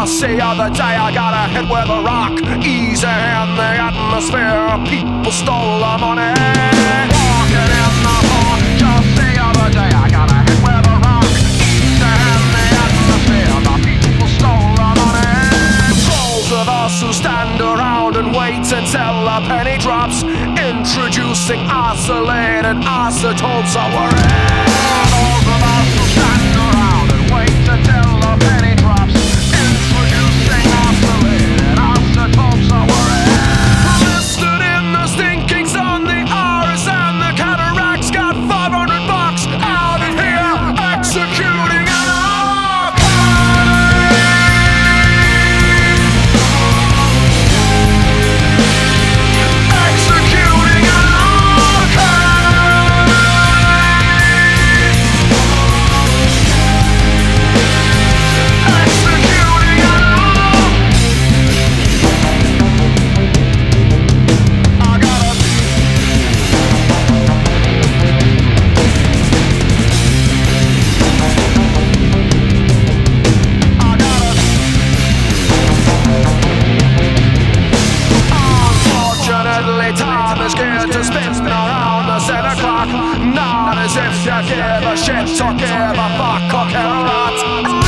just the other day I got a hit with a rock, easy in the atmosphere. People stole the money. Walking in the park, just the other day I got a hit with a rock, easy in the atmosphere. The people stole the money. Those of us who stand around and wait until a penny drops, introducing isolated isotopes of worry. Those of us who stand around and wait until a penny drops, introducing isolated isotopes of worry. Listed in the stinking sun, the iris and the cataracts got $500 out of here, executing an time is geared to spin around the center clock. Not as if you give a shit or give a fuck or care a lot.